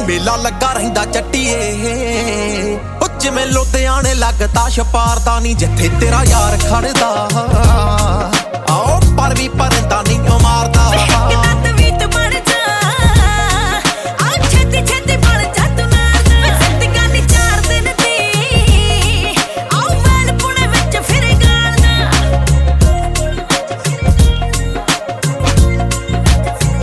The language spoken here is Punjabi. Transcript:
ਮੇਲਾ ਲੱਗਾ ਰਹਿੰਦਾ ਚੱਟੀਏ ਉਹ ਜਿਵੇਂ ਲੁਧਿਆਣੇ ਲੱਗਦਾ ਛਪਾਰਦਾ ਨੀ ਜਿੱਥੇ ਤੇਰਾ ਯਾਰ ਖੜਦਾ